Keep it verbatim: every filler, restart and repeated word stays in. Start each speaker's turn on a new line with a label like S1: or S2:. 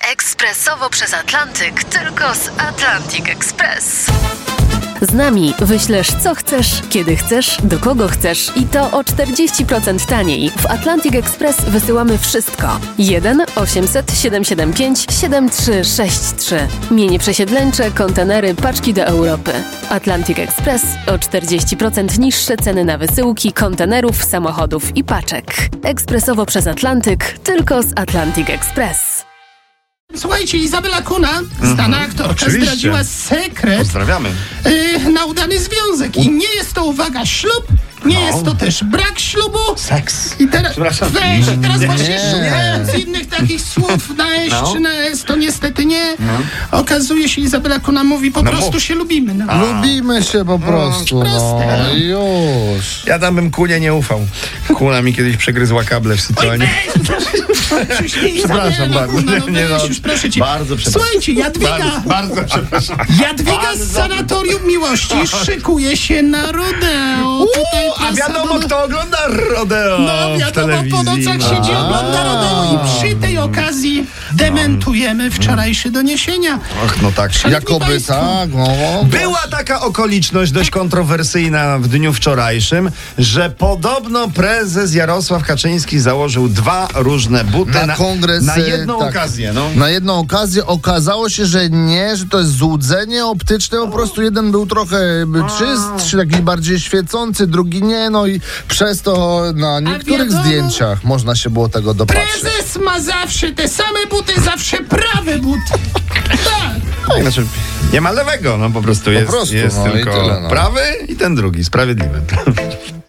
S1: Ekspresowo przez Atlantyk, tylko z Atlantic Express.
S2: Z nami wyślesz co chcesz, kiedy chcesz, do kogo chcesz i to o czterdzieści procent taniej. W Atlantic Express wysyłamy wszystko. jeden osiemset siedemset siedemdziesiąt pięć siedemdziesiąt trzy sześćdziesiąt trzy. Mienie przesiedleńcze, kontenery, paczki do Europy. Atlantic Express o czterdzieści procent niższe ceny na wysyłki, kontenerów, samochodów i paczek. Ekspresowo przez Atlantyk, tylko z Atlantic Express.
S3: Słuchajcie, Izabela Kuna, znana
S4: Mhm,
S3: aktorka,
S4: oczywiście.
S3: zdradziła sekret
S4: Pozdrawiamy.
S3: yy, na udany związek. I nie jest to, uwaga, ślub, nie
S4: No.
S3: jest to też brak ślubu.
S4: Seks.
S3: I teraz,
S4: Przepraszam.
S3: weź, i teraz
S4: Nie.
S3: właśnie szukając innych takich słów na S
S4: No.
S3: czy na S, to niestety nie. Okazuje się, Izabela Kuna mówi, po
S4: No
S3: prostu
S4: mów.
S3: się lubimy. No.
S5: Lubimy się po prostu, no
S3: proste, no.
S5: już.
S4: Ja tam bym Kunie nie ufał. Kuna mi kiedyś przegryzła kable w
S3: Oj,
S4: Citroenie.
S3: weź,
S4: Przepraszam bardzo.
S3: Kuna, no
S4: Nie,
S3: weź,
S4: no.
S3: już proszę cię.
S4: Bardzo przepraszam.
S3: Słuchajcie, Jadwiga,
S4: Bardzo, bardzo przepraszam.
S3: Jadwiga z Sanatorium Miłości szykuje się na rodeo. Tutaj
S4: A wiadomo, kto ogląda rodeo
S3: No
S4: w
S3: wiadomo,
S4: telewizji.
S3: po nocach
S4: no.
S3: siedzi, ogląda rodeo i przy tej okazji dementujemy wczorajsze doniesienia.
S4: Ach, no tak.
S3: Szanowni
S5: Jakoby
S3: państwo,
S5: tak, no.
S4: Była taka okoliczność dość kontrowersyjna w dniu wczorajszym, że podobno prezes Jarosław Kaczyński założył dwa różne buty
S5: Na
S4: na,
S5: kongres,
S4: na jedną
S5: tak.
S4: okazję. No.
S5: Na jedną okazję okazało się, że nie, że to jest złudzenie optyczne, po prostu jeden był trochę czystszy, taki bardziej świecący, drugi nie, no i przez to na niektórych
S3: wiadomo-
S5: zdjęciach można się było tego dopatrzyć.
S3: prezes ma zawsze te same buty, zawsze prawe buty. Tak.
S4: No, znaczy, nie ma lewego, no po prostu jest,
S5: prostu,
S4: jest
S5: no i
S4: tylko
S5: tyle, no.
S4: prawy i ten drugi, sprawiedliwy.